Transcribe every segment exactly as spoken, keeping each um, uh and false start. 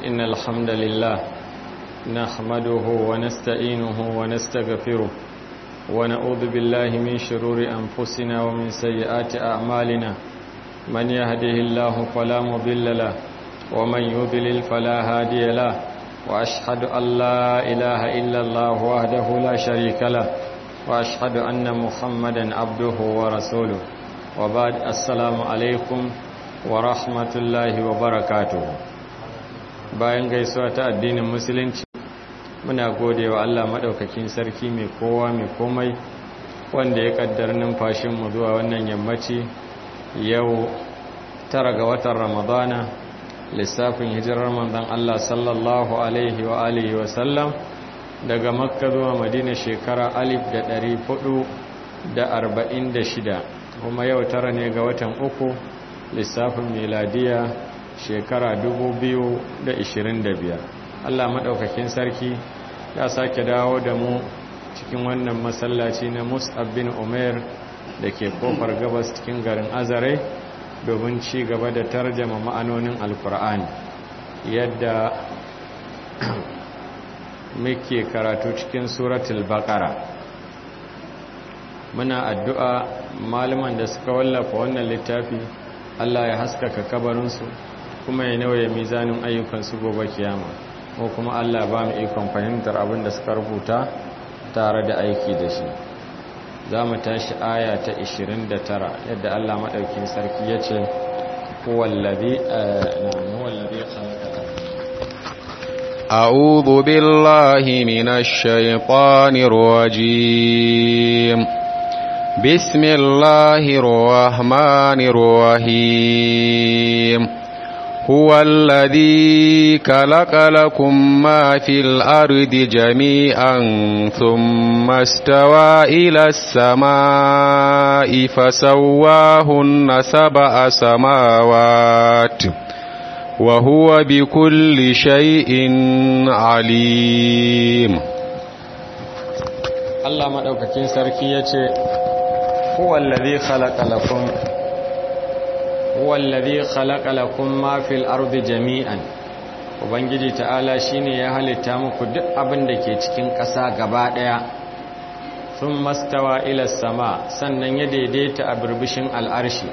إن الحمد لله نحمده ونستعينه ونستغفره ونعوذ بالله من شرور أنفسنا ومن سيئات أعمالنا من يهده الله فلا مضل له ومن يضلل فلا هادي له وأشهد أن لا إله إلا الله وحده لا شريك له وأشهد أن محمدا عبده ورسوله وبعد السلام عليكم ورحمة الله وبركاته. bayan gaisuwa ta addinin musulunci muna gode wa Allah madaukakin sarki mai kowa mai komai wanda ya kaddara numfashin mu zuwa wannan yammaci yau tara ga watan Ramadana lissafin hijirar manzon Allah sallallahu alaihi wa alihi wa sallam daga Makka zuwa Madina shekara alif da ɗari hudu da arba'in da shida kuma yau tara ne ga watan uku lissafin miladiya shekara dubu biyu da ishirin da biyar. Allah maɗaukakin sarki ya sake dawo da mu cikin wannan masallaci na Mus'ab bin Umair da ke kofar gabas cikin garin Azare domin ci gaba da tarjama ma'anonin Alkur'ani yadda muke karatu cikin suratul Baqara. Muna addu'a malaman da suka wallafa wannan littafi Allah ya haskaka kabarinsu kuma ya nawaye mizanin ayyukansu gobe kiyama ko kuma Allah ba mu ikon fahimtar abin da suka rubuta tare da aiki da shi. Za mu tashi aya ta ishirin da tara yadda Allah maɗaukin sarki ya ce huwallazi khalaqa a'udhu billahi minash shaitanir rajim bismillahir rahmanir rahim هو الذي خلق لكم ما في الأرض جميعا ثم استوى إلى السماء فسواهن سبع سماوات وهو بكل شيء عليم. الله مدوكاكين سركي يتي هو الذي خلق لكم wallazi khalaqa lakum ma fil ardi jami'an ubangiji ta'ala shine ya halitta muku duk abin da ke cikin ƙasa gaba daya thumma stawa ila sama sannan ya daidaita a burbushin al'arshi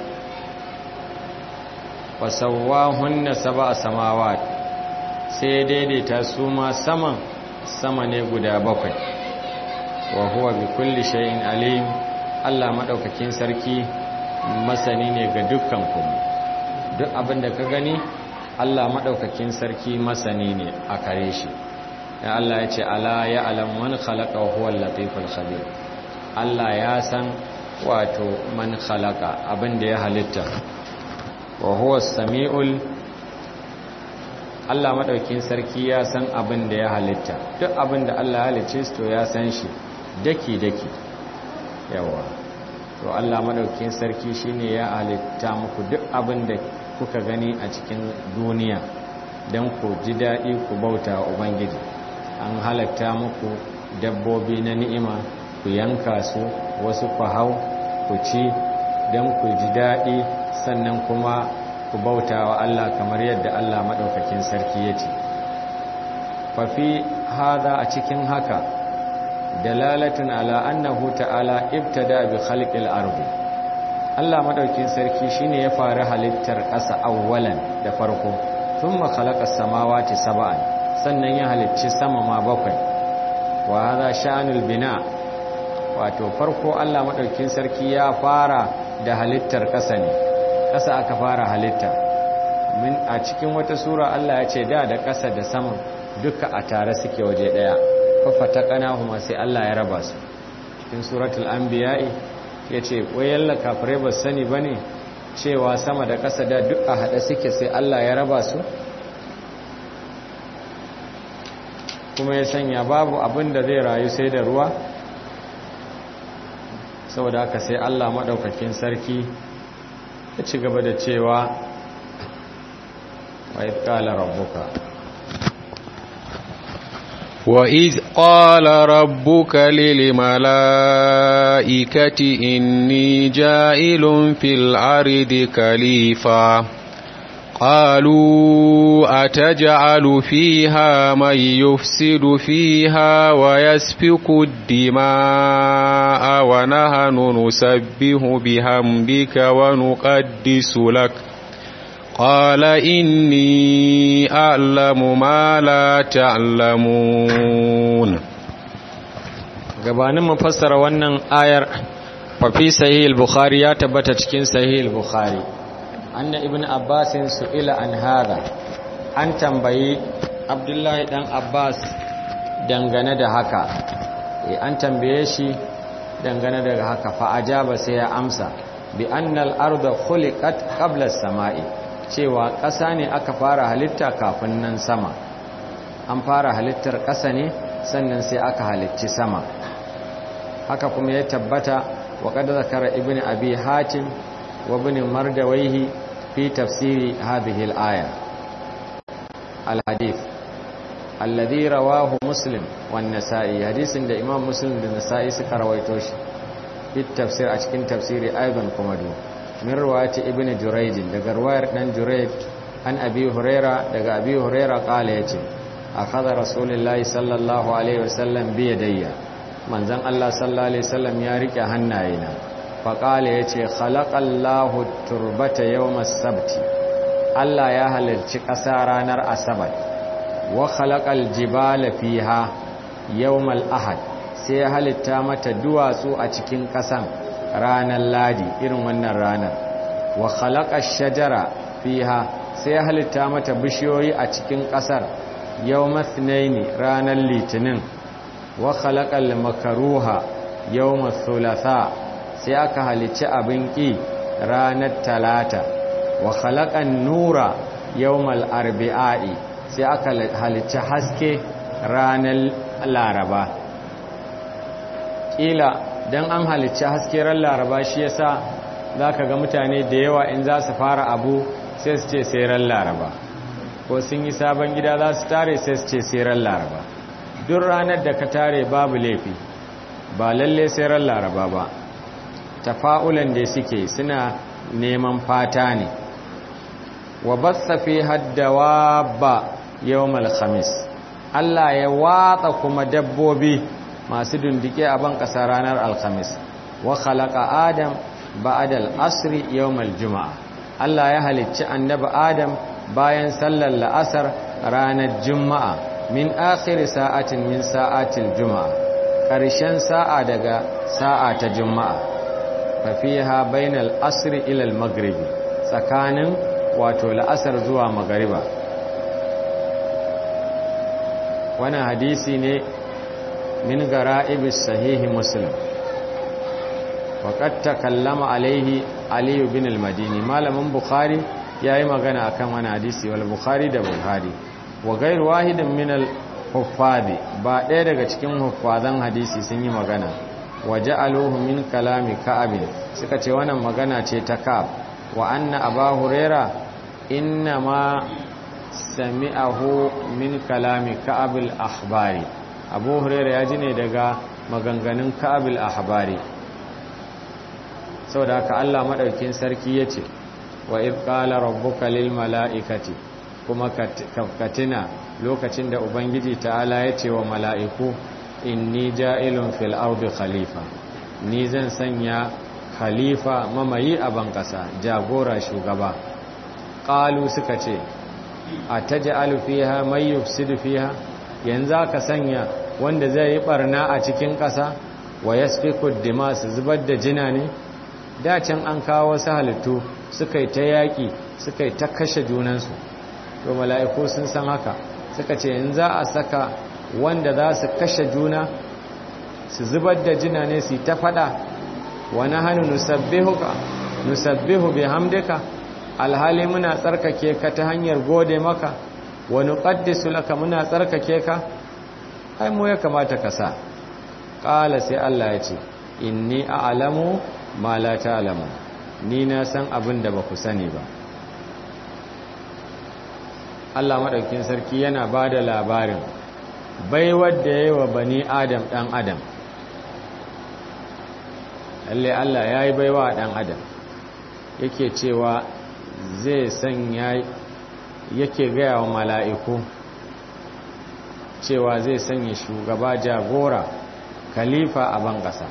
wasawwahunna sab'a samawat sai ya daidaita su ma saman sama ne guda bakwai wa huwa bi kulli shay'in alim. Allah madaukakin sarki masani ne ga dukkan kuma duk abinda ka gani Allah madaukakin sarki masani ne a kare shi. ya Allah ya ce ala ya alam man khalaqa huwa al-latiful khabir. Allah ya san wato man khalaqa abinda ya halitta wa huwa as-sami'ul Allah madaukakin sarki ya san abinda ya halitta duk abinda Allah ya halicce to ya san shi daki daki yawa to Allah madaukakin sarki shine ya halitta muku duk abin da kuka gani a cikin duniya dan ku ji dadi ku bauta wa ubangiji. An halatta muku dabbobi na ni'ima ku yanka su, wasu ku hau ku ci dan ku ji dadi sannan kuma ku bauta wa Allah kamar yadda Allah madaukakin sarki yace. fa fi hada a cikin haka dalalatun ala annahu ta'ala ibtada bi khalqil ardi. Allah madaukin sarki shine ya fara halittar ƙasa awwalan da farko thumma khalaqa samawati sab'an sannan ya halicci sama ma bakwai. wa hadha sha'anul bina wato farko Allah madaukin sarki ya fara da halittar ƙasa ne ƙasa aka fara halitta min a cikin wata sura Allah ya ce da da ƙasa da sama duka a tare suke waje daya fafataqanahuma sai Allah ya raba su. cikin suratul anbiya'i yace wayalla kafirai ba sani bane cewa sama da ƙasa da duk a hada suke sai Allah ya raba su kuma ya sanya babu abin da zai rayu sai da ruwa. saboda haka sai Allah madaukakin sarki ya ci gaba da cewa wa idh qala rabbuka وَإِذْ قَالَ رَبُّكَ لِلْمَلَائِكَةِ إِنِّي جَاعِلٌ فِي الْأَرْضِ خَلِيفَةً قالوا أتجعل فيها من يفسد فيها ويسفك الدماء ونحن نسبح بحمدك ونقدس لك قال إني أعلم ما لا تعلمون. gabanin mu fassara wannan ayar fa fi sahih al-bukhari ya tabbata cikin sahih al-bukhari anna ibn abbas su'ila an hada an tambayi abdullahi dan abbas dangane da haka eh an tambaye shi dangane da haka fa ajaba sai ya amsa bi anna al-ardha khuliqat qabla as-sama'i cewa ƙasa ne aka fara halitta kafin nan sama an fara halittar ƙasa ne sannan sai aka halicci sama haka kuma ya tabbata wa qad zakara ibn abi hatim wa ibn mardawayhi fi tafsiri hadhihi al-aya al-hadith alladhi rawahu muslim wan nasa'i hadisin da imam muslim da nasa'i suka rawaito shi fi tafsir a cikin tafsiri aidan kuma do min riwayati ibn jurayj daga riwayar dan jurayj an abi huraira daga abi huraira qala yace akhadha rasulullahi sallallahu alaihi wasallam bi yadayya manzon Allah sallallahu alaihi wasallam ya rike hannayena fa qala yace khalaqallahu turbata yawmas sabti Allah ya halarci ƙasa ranar asabar wa khalaqal jibala fiha yawmal ahad sai ya halitta mata duwatsu a cikin ƙasan ranar ladi irin wannan ranar wa khalaqash shajara fiha sai ya halitta mata bishiyoyi a cikin ƙasar yawmath naini ranar litinin wa khalaqal makruha yawmath thulatha sai aka halicci abin ki ranar talata wa khalaqan nura yawmal arbi'i sai aka halicci haske ranar laraba kila dan an halicci haske ran laraba shi yasa zaka ga mutane da yawa in za su fara abu sai su ce sai ran laraba ko sun yi sabon gida za su tare sai su ce sai ran laraba duk ranar da ka tare babu laifi ba lalle sai ran laraba ba tafa'ulan da suke suna neman fata ne wa bassa fi haddawaba yawmal khamis Allah ya watsa kuma dabbobi masu dundike a ban kasa ranar alkhamis wa khalaqa adam ba'da al-asri yawmal juma'a Allah ya halicci annabi adam bayan sallar la'asar ranar juma'a min akhir sa'atin min sa'atil juma'a ƙarshen sa'a daga sa'a ta juma'a fa fiha bainal asri ila al-maghribi tsakanin wato la'asar zuwa magariba wannan hadisi ne min gara'ibis sahihi muslim waqad takallama alaihi ali bin al-madini malamin bukhari yayi magana akan wannan hadisi wal bukhari da bukhari wa ghayr wahidin min al-huffadi ba ɗaya daga cikin huffazan hadisi sun yi magana waja'aluhu min kalami ka'ab suka ce wannan magana ce ta ka'ab wa anna abu huraira inna ma sami'ahu min kalami ka'ab al-akhbari abu huraira ya ji ne daga maganganun ka'ab al-akhbari saboda haka Allah madaukin sarki yace wa id qala rabbuka lil mala'ikati kuma katina lokacin da ubangiji ta'ala yace wa mala'iku inni ja'ilun fil ardi khalifa ni zan sanya khalifa mamayi a ban kasa jagora shugaba qalu suka ce ataj'alu fiha may yufsidu fiha yanzu ka sanya wanda zai yi barna a cikin kasa wa yasfiku dima su zubar da jina ne da can an kawo wasu halittu suka yi ta yaki suka yi ta kashe junansu to mala'iku sun san haka suka ce yanzu a saka wanda za su kashe juna su zubar da jina ne su ta fada wani hannu nusabbihuka nusabbihu bi hamdika alhali muna tsarkake ka ta hanyar gode maka wa nuqaddisu laka muna tsarkake ka ai mu ya kamata ka sa qala sai Allah ya ce inni a'lamu ma la ta'lamu ni na san abin da ba ku sani ba Allah madaukakin sarki yana bada labarin bai wadda ya yi wa bani adam ɗan adam lalle Allah ya yi baiwa ɗan adam yake cewa zai sanya yake gaya wa mala'iku cewa zai sanya shugaba jagora khalifa a ban ƙasa.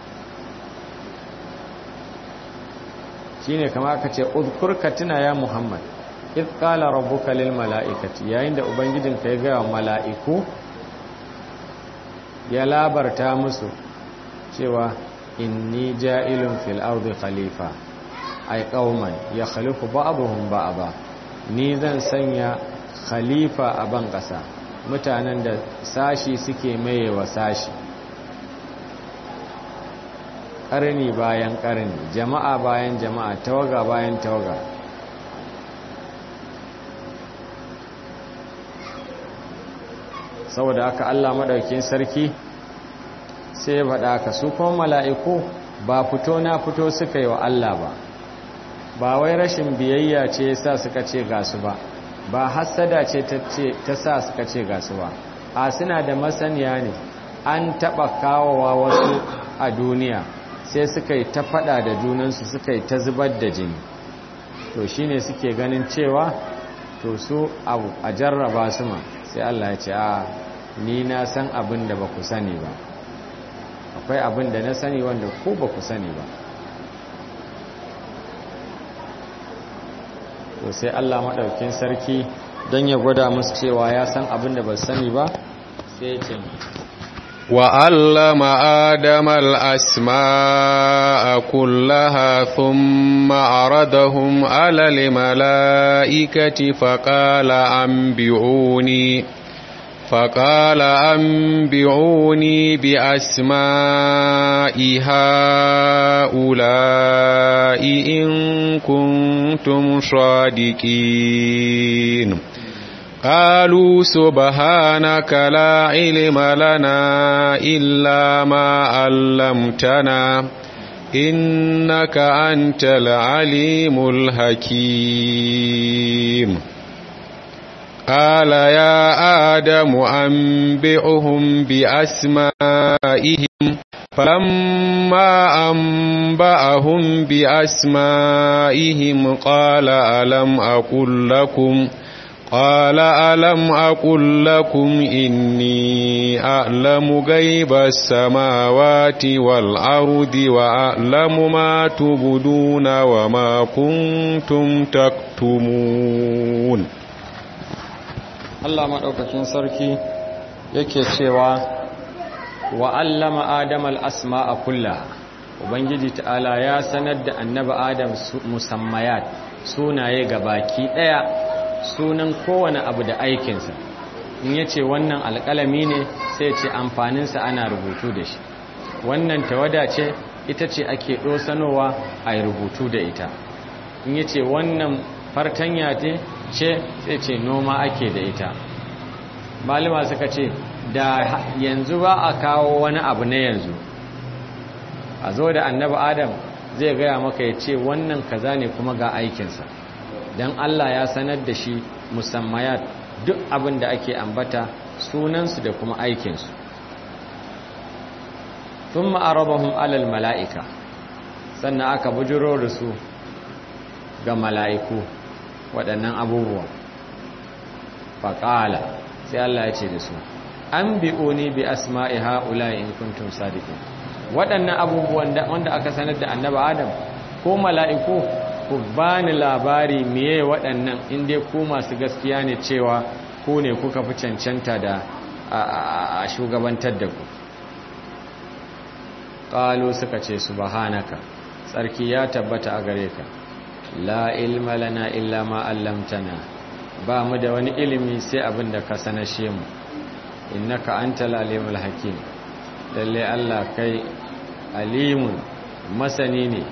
shine kama aka ce udkurka tuna ya Muhammad id qala rabbuka lil mala'ikati, yayin da ubangijinka ya gaya wa mala'iku ya labarta musu cewa inni ja'ilun fil ardi khalifa ay qauman yakhluqu ba'dhum ba'dha, ni zan sanya khalifa a ban ƙasa, mutanen da sashi suke mayewa sashi, ƙarni bayan ƙarni, jama'a bayan jama'a, tawaga bayan tawaga. saboda haka Allah madaukakin sarki sai ya faɗa haka, su kuma mala'iku ba fito na fito suka yi wa Allah ba, ba wai rashin biyayya ce yasa suka ce ga su ba, ba hassada ce ta sa suka ce ga su ba, a suna da masaniya ne an taɓa kawowa wasu a duniya sai suka yi ta faɗa da junansu, suka yi ta zubar da jini, to shine suke ganin cewa to su a jarraba su ma, sai Allah ya ce a ni na san abin da ba ku sani ba, akwai abin da na sani wanda ku ba ku sani ba. to sai Allah maɗaukin sarki don ya gwada musu cewa ya san abin da ba sani ba, sai ya ce وَعَلَّمَ آدَمَ الْأَسْمَاءَ كُلَّهَا ثُمَّ عَرَضَهُمْ عَلَى الْمَلَائِكَةِ فَقَالَ أَنبِئُونِي فَقَالَ أَنبِئُونِي بِأَسْمَاءِ هَؤُلَاءِ إِن كُنتُمْ صَادِقِينَ قالوا سبحانك لا علم لنا إلا ما علمتنا إنك أنت العليم الحكيم قال يا آدم أنبئهم بأسمائهم فلما أنبأهم بأسمائهم قال ألم أقل لكم قال ألم أقل لكم إني أعلم غيب السماوات والأرض وأعلم ما تبدون وما كنتم تكتمون. Allah maɗaukakin sarki yake cewa wa allama Adam al-asma'a kullaha, Ubangiji ta'ala ya sanar da annabi Adam musammayat, sunaye gabaki ɗaya, sunan kowane abu da aikinsa. In yace wannan alƙalami ne sai ce amfaninsa ana rubutu da shi, wannan tawada ce ita ce ake ɗosanowa a yi rubutu da ita, in yace wannan fartanya ce sai ce noma ake da ita. Malama suka ce da yanzu ba a kawo wani abu na yanzu a zo da annabi Adam zai gaya maka ya ce wannan kaza ne kuma ga aikinsa, don Allah ya sanar da shi musammayat duk abin da ake ambata sunansu da kuma aikinsu. Tun ma'arabahun alal mala'ika, sannan aka bujiro da su ga mala'iku waɗannan abubuwa. Faƙala sai Allah ya ce da su, an bi'uni bi asma'i ha'ula in kuntum sadiqin. Waɗannan abubuwan wanda aka sanar da annaba Adam ko mala'iku, ku bani labari miye waɗannan inda ku masu gaskiya ne cewa ku ne kuka fi cancanta da a shugabantar da ku. Ƙalu suka ce subhanaka, tsarki ya tabbata a gare ka, la ilma lana illa ma allamtana, ba mu da wani ilimi sai abin da ka sanashe mu, innaka antal alimul hakim, lalle Allah kai alimun masani ne,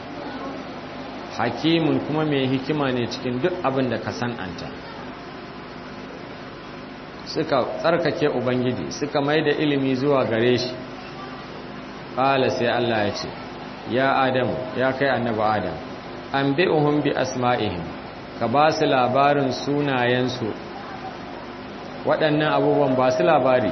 hakimun kuma mai hikima ne cikin duk abin da ka san'anta. Suka tsarkake Ubangiji, suka mai da ilimi zuwa gare shi. Ƙala sai Allah ya ce, ya Adamu, ya kai annabi Adam, an bi'uhum bi asma'ihim, ka ba su labarin sunayensu, waɗannan abubuwan ba su labari.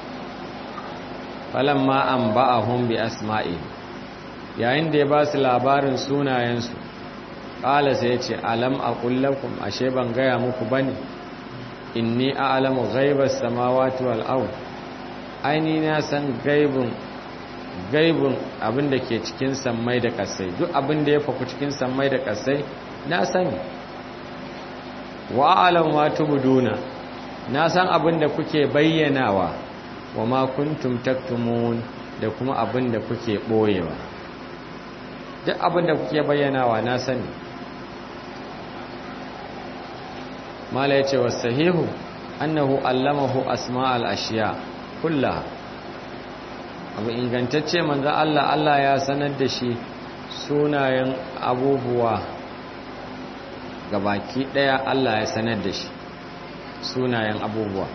Falamma an ba'ahum bi asma'ihim, yayin da ya ba su labarin sunayensu, qala sai yace alam aqul lakum ashe ban gaya muku bane inni a'lamu ghaibas samawati wal ard aini na san gaibun gaibun abinda ke cikin sammai da kasai duk abinda ya faku cikin sammai da kasai na sani wa a'lamu ma tubduna na san abinda kuke bayyanawa wa ma kuntum taktumun da kuma abinda kuke boyewa duk abinda kuke bayyanawa na sani mala yace wasahihu annahu allamahu asma'al ashiya kullaha abu ingantacce manzo Allah Allah ya sanar da shi sunayen abubuwa gabaki daya Allah ya sanar da shi sunayen abubuwa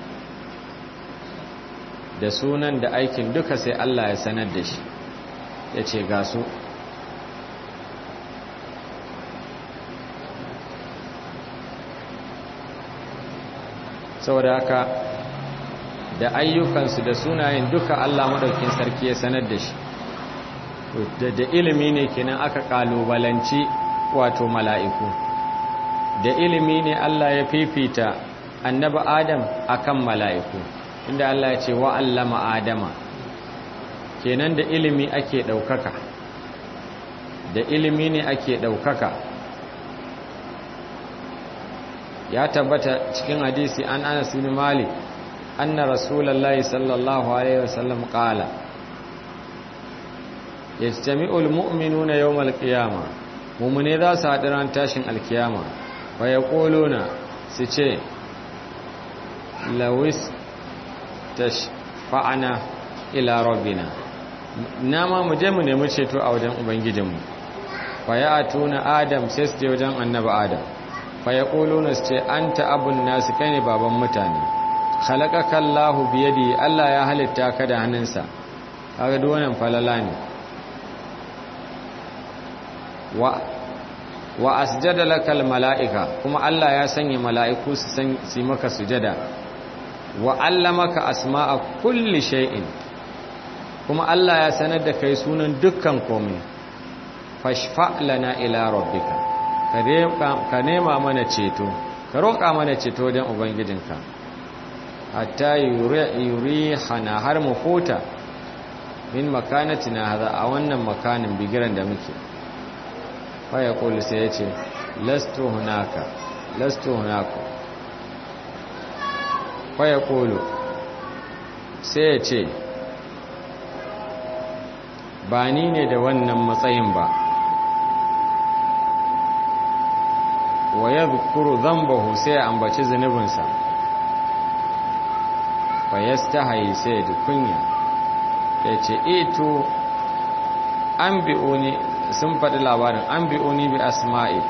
da sunan da aikin duka sai Allah ya sanar da shi yace ga su saboda haka da ayyukansu da sunayen duka Allah madaukin sarki ya sanar da shi da, da ilimi ne kenan aka kalubalanci wato mala'iku da ilimi ne Allah ya fifita annabi Adam akan mala'iku inda Allah ya ce wa allama Adama kenan da ilimi ake daukaka da ilimi ne ake daukaka ya tabbata cikin hadisi an Anas bin Malik anna rasulullahi sallallahu alaihi wasallam qala yajtami'ul mu'minuna yawmal qiyamah mu'mine za su haɗu ran tashin alkiyama wa yaquluna su ce lawis tashfa'ana ila rabbina nama mu je mu nemi ceto a wajen ubangijinmu fa ya'tuna adam sai su je wajen annabi adam fa yaquluna su ce anta abun nasu kai ne baban mutane khalaqaka Allahu biyadi Allah ya halitta ka da hannunsa kaga duk wannan falala ne wa wa asjada lakal malaika kuma Allah ya sanya mala'iku su san su maka sujada wa allamaka asma'a kulli shay'in kuma Allah ya sanar da kai sunan dukkan komai fashfa lana ila rabbika ka nema mana ceto ka roƙa mana ceto wajen ubangijinka hatta yuri hana har mu fota min makanatina hada a wannan makanin bigiran da muke fa ya kulu sai ya ce lastu hunaka lastu hunaka fa ya kulu sai ya ce ba ni ne da wannan matsayin ba wa ya zukuru zambahu sai ya ambaci zunubinsa fa ya stahayi sai ya kunya ya ce ito an bi'uni sun faɗi labarin an bi'uni bi asma'i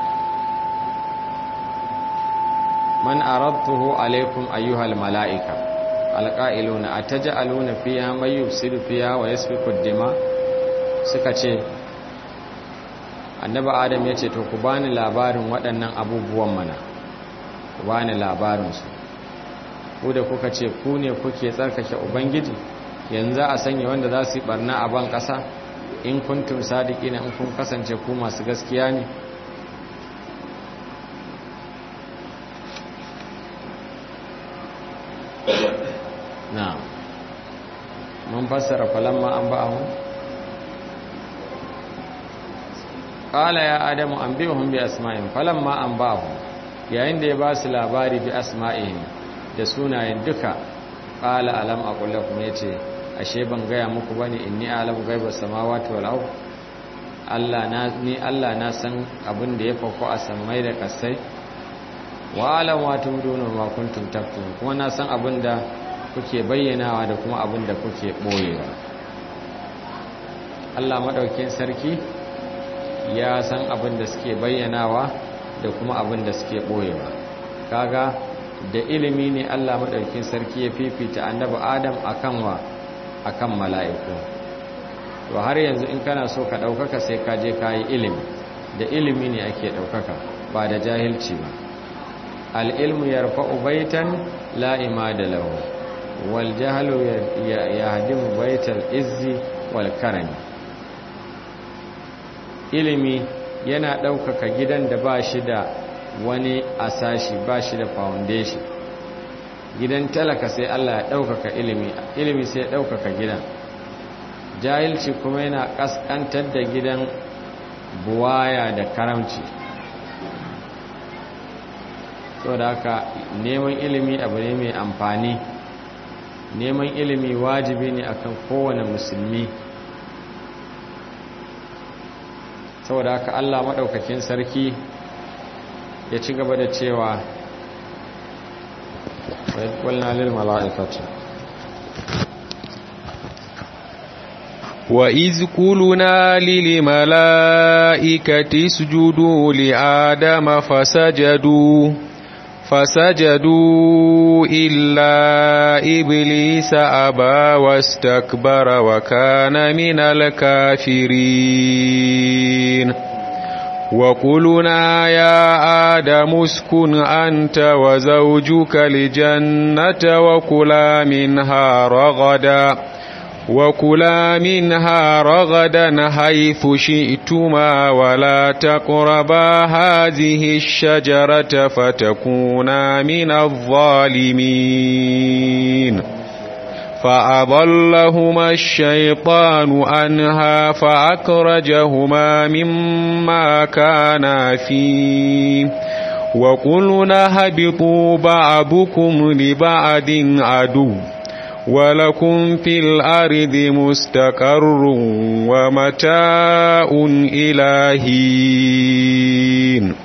man aradtuhu alaikum ayyuhal mala'ika alqa'iluna ataj'aluna fiha may yufsidu fiha wa yasfiku ad-dima suka ce annabi adam ya ce to ku bani labarin waɗannan abubuwan mana ku bani labarinsu ku da kuka ce ku ne kuke tsarkake ubangiji yanzu a sanya wanda za su yi barna a ban ƙasa in kuntum sadiqina in kun kasance ku masu gaskiya ne na mun fassara falamma an ba'ahu qala ya adamu anbihum bi asma'ihim falamma anba'ahum yayin da ya ba su labari bi asma'ihim da sunayen duka qala alam aqul lakum yace ashe ban gaya muku bane inni a'lamu ghaibas samawati wal ard Allah na ni Allah na san abin da ya fako a samai da kasai wa alam wa tumduna ma kuntum taktumun kuma na san abin da kuke bayyanawa da kuma abin da kuke boyewa Allah madaukakin sarki ya san abin da suke bayyanawa da kuma abin da suke boyewa kaga da ilimi ne Allah madaukakin sarki ya fifita annabi Adam akan wa akan mala'iku to har yanzu in kana so ka daukaka sai ka je kai ilimi da ilimi ne ake daukaka ba da jahilci ba al ilmu yarfa'u baitan la imada lahu wal jahlu yahdimu baital izzi wal karami ilimi yana ɗaukaka gidan da ba shi da wani asashi ba shi da foundation. Gidan talaka sai Allah ya ɗaukaka ilimi, ilimi sai ya ɗaukaka gidan. Jahilci kuma yana ƙasƙantar da gidan buwaya da karamci. Saboda haka neman ilimi abu ne mai amfani. Neman ilimi wajibi ne akan kowane musulmi. Saboda haka Allah maɗaukakin sarki ya ci gaba da cewa وَإِذْ لِلْمَلَائِكَةِ وَإِذْ قُلْنَا لِلْمَلَائِكَةِ اسْجُدُوا لِآدَمَ فَسَجَدُوا فَسَجَدُوا إِلَّا إِبْلِيسَ أَبَى وَاسْتَكْبَرَ وَكَانَ مِنَ الْكَافِرِينَ وَقُلْنَا يَا آدَمُ اسْكُنْ أَنْتَ وَزَوْجُكَ الْجَنَّةَ وَكُلَا مِنْهَا رَغَدًا وَكُلَا مِنْهَا رَغَدًا حَيْثُ شِئْتُمَا وَلَا تَقْرَبَا هَذِهِ الشَّجَرَةَ فَتَكُونَا مِنَ الظَّالِمِينَ فَأَضَلَّهُمَا الشَّيْطَانُ عَنْهَا فَأَخْرَجَهُمَا مِمَّا كَانَا فِيهِ وَقُلْنَا اهْبِطُوا بَعْضُكُمْ لِبَعْضٍ عَدُوٌّ وَلَكُمْ فِي الْأَرْضِ مُسْتَقَرٌّ وَمَتَاعٌ إِلَى حِينٍ.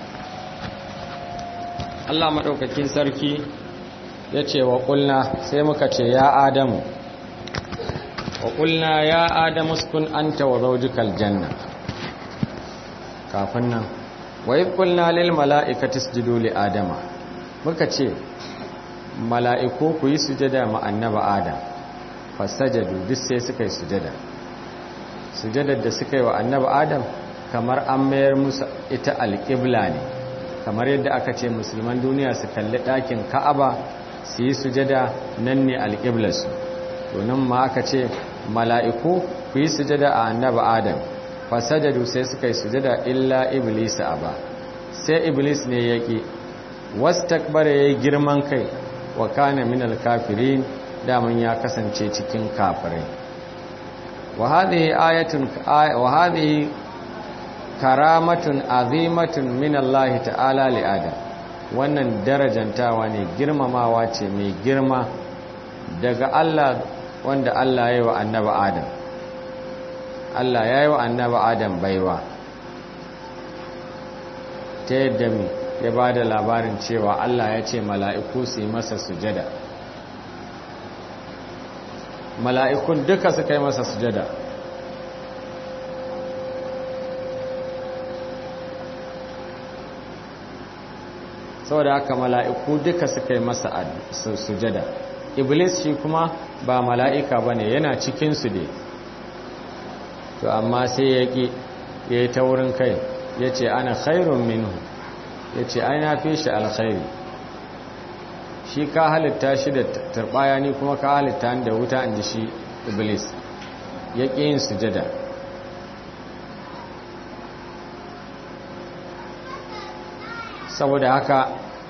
Allah madaukakin sarki yace wa qulna sai muka ce ya Adamu wa qulna ya Adamu uskun anta wa zawjukal janna. Kafin nan wa idh qulna lil mala'ikati isjudu li adama, muka ce mala'iku ku yi sujada ma annaba Adam, fasajadu duk sai suka yi sujada. Sujadar da suka yi wa annaba Adam kamar an mayar musu ita alƙibla ne, kamar yadda aka ce musulman duniya su kalli ɗakin Ka'aba su yi sujada nan ne alƙiblarsu. To nan ma aka ce mala'iku ku yi sujada a annaba Adam, fasajadu sai suka yi sujada illa Iblis aba, sai Iblis ne yake wastakbara yayi girman kai wa kana minal kafirin, daman ya kasance cikin kafirai. wa hadhihi ayatun wa hadhihi karamatun azimatun min Allah ta'ala li Adam, wannan darajantawa ne, girmamawa ce mai girma daga Allah wanda Allah ya yi wa annabi Adam. Allah ya yi wa annabi Adam baiwa ta yadda mi ya ba da labarin cewa Allah ya ce mala'iku su yi masa sujada. Mala'ikun duka suka yi masa sujada. Saboda haka mala'iku duka suka yi masa sujada. Iblis shi kuma ba mala'ika ba ne, yana cikinsu ne. To amma sai ya ƙi, ya yi ta wurin kai, ya ce ana khairun minhu, ya ce ai na fi shi alkhairi. Shi ka halitta shi da turbaya, ni kuma ka halitta da wuta, in ji shi Iblis. Ya ƙi yin sujada. Saboda haka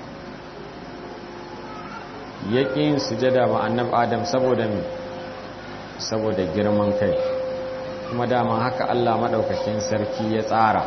ya ƙi yin sujada ma annab Adam saboda mi saboda girman kai, kuma dama haka Allah maɗaukakin sarki ya tsara.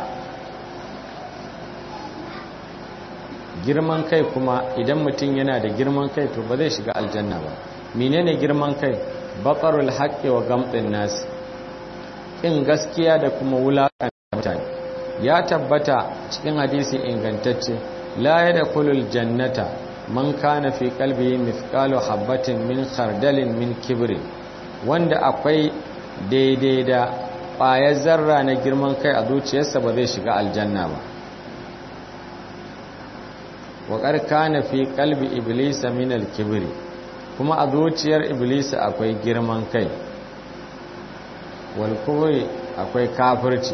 Girman kai kuma idan mutum yana da girman kai to ba zai shiga aljanna ba. Menene girman kai? Batarul haqqi wa gamdin nas, in gaskiya da kuma wulakan mutane. Ya tabbata cikin hadisi ingantacce, la yadkhulul jannata man kana fi qalbihi mithqalu habatin min khardalin min kibrin, wanda akwai daidai da ƙwayar zarra na girman kai a zuciyarsa ba zai shiga aljanna ba. Waƙar kana fi qalbi iblisa min al-kibri, kuma a zuciyar iblisa akwai girman kai, wal kubri akwai kafirci,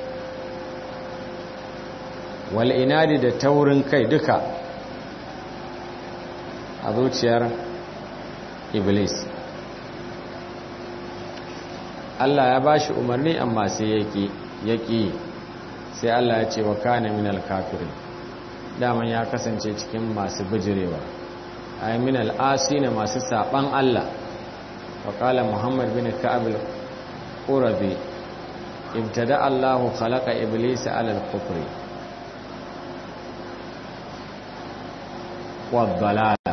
wal inadi da taurin kai duka a zuciyar iblis. Allah ya ba shi umarni amma sai yaki yaki sai Allah ya ce wa kana minal kafirin daman ya kasance cikin masu bijirewa ay minal asina masu saban Allah wa qala Muhammad bin Ka'ab al-Qurabi ibtada Allahu khalaqa iblisa ala al-kufri wa dhalala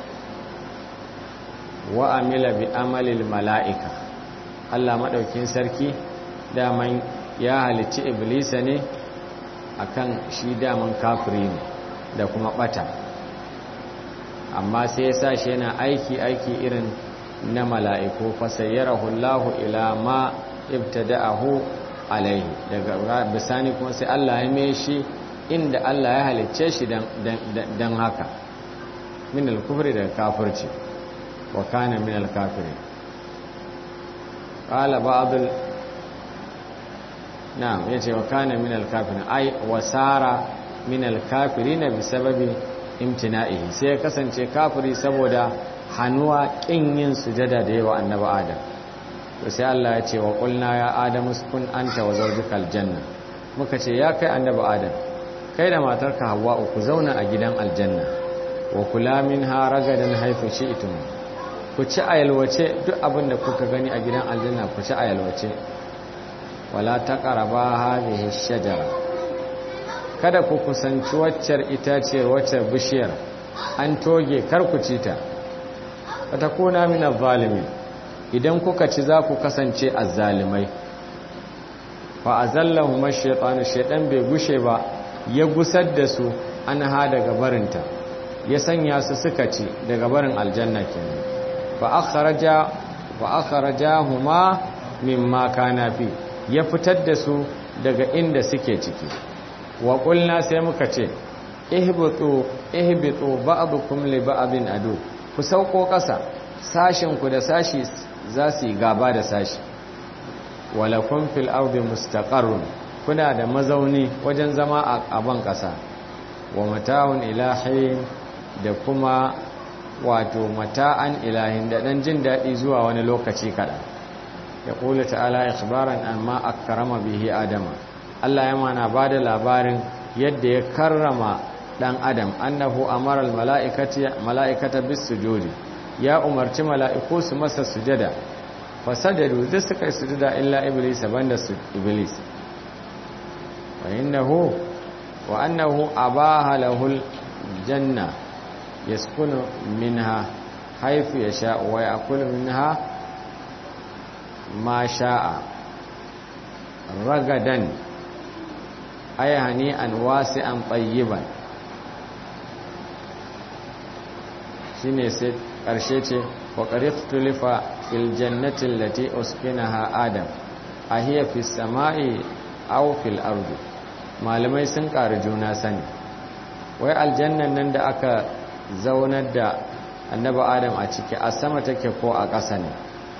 wa amila bi amali al-mala'ika Allah madaukin sarki daman ya halicci iblisa ne akan shi daman kafiri ne da kuma bata amma sai ya sa shi yana aiki aiki irin na mala'iku fasayyarahu Allahu ila ma ibtada'ahu alaihi daga bisani kuma sai Allah ya mai shi inda Allah ya halicce shi dan haka min al-kufri daga kafirci wa kana min al-kafirin qala ba'd na'am yace wa kana min al-kafirin ay wasara min al-kafirin bisababi imtina'ihi sai ya kasance kafiri saboda hanuwa kin yin sujada da yawa annabi adam to sai Allah ya ce wa qulna ya adamu uskun anta wa zawjuka al-janna muka ce ya kai annabi adam kai da matarka Hawwa ku zauna a gidan aljanna wa kula minha ragadan haythu shi'tum ku ci ayalwace duk abin da kuka gani a gidan aljanna ku ci ayalwace wala taqraba hadhihi ash-shajara kada ku kusanci waccar itaciyar waccar bishiyar an toge kar ku ci ta fatakuna min adh-dhalimin idan kuka ci za ku kasance azzalimai fa azallahuma ash-shaytanu shaytan bai gushe ba ya gusar da su an ha daga barinta ya sanya su suka ci daga barin aljanna kenan fa akhraja fa akhrajahuma mimma kana fi ya fitar da su daga inda suke ciki wa qulna sai muka ce ihbitu ihbitu ba'dukum li ba'din adu ku sauko kasa sashin ku da sashi za su yi gaba da sashi walakum fil ardi mustaqarrun kuna da mazauni wajen zama a ban kasa wa mata'un ilahin da kuma wato mata'an ilahin da dan jin dadi zuwa wani lokaci kada ya kula ta'ala ikhbaran amma akrama bihi adama Allah ya mana bada labarin yadda ya karrama dan adam annahu amara al mala'ikati mala'ikata bis sujudi ya umarci mala'iku su masa sujada fasajadu da suka sujada illa iblis banda su iblis wa innahu wa annahu abaha lahul janna yaskunu minha haythu yasha wa ya'kulu minha ma sha'a ragadan ayhani an wasi'an tayyiban shine sai karshe ce wa qariftulifa fil jannati allati uskinaha adam ahiya fis sama'i aw fil ardi malamai sun ƙara juna sani wai aljannan nan da aka zaunar da annabi adam a ciki a sama take ko a ƙasa ne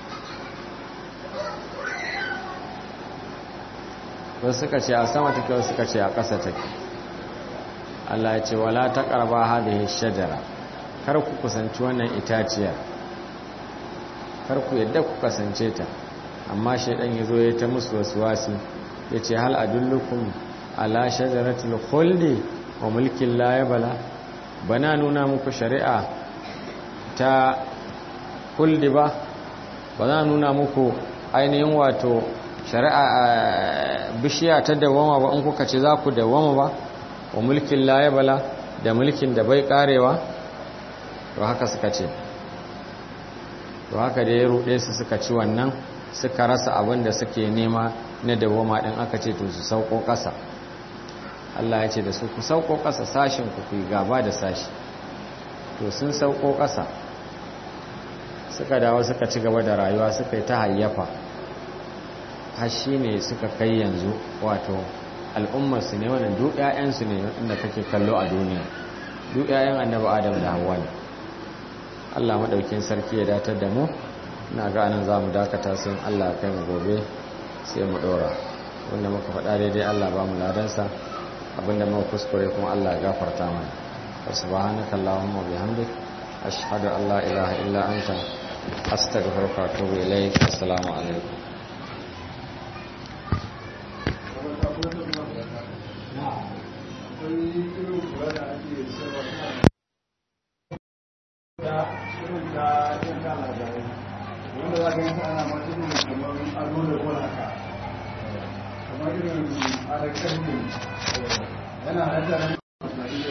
wasu suka ce a sama take wasu suka ce a ƙasa take Allah ya ce wala taqrabu hadhihi shajara kar ku kusanci wannan itaciya kar ku yadda ku kasance ta amma shaydan yazo ya ta musu waswasi yace hal adullukum ala shajaratul khuldi wa mulkin la yabla bana nuna muku shari'a ta khuldi ba bana nuna muku ainihin wato shari'a bishiya ta dawama ba in kuka ce za ku dawama ba wa mulkin la yabla da mulkin da bai karewa to haka suka ce to haka da ya rude su suka ci wannan suka rasa abin da suke nema na dawama din aka ce to su sauko kasa Allah ya ce da su ku sauko kasa sashin ku ku gaba da sashi to sun sauko kasa suka dawo suka ci gaba da rayuwa suka yi ta hayyafa har shine suka kai yanzu wato al'ummar su ne wannan duk ƴaƴan su ne inda kake kallo a duniya duk ƴaƴan annabi Adam da Hawwa ne Allah madaukin sarki ya datar da mu ina ga anan zamu dakata sai Allah ya kai mu gobe sai mu dora wanda muka faɗa daidai Allah ba mu ladansa abinda muka kuskure kuma Allah ya gafarta mana subhanaka allahumma bihamdik ashhadu an la ilaha illa anta astaghfiruka wa atubu ilaik assalamu alaikum ta yan kala da wanda za ka yi ta ana mace ne kamar ado da gwal haka kamar irin alaƙar ne yana halatta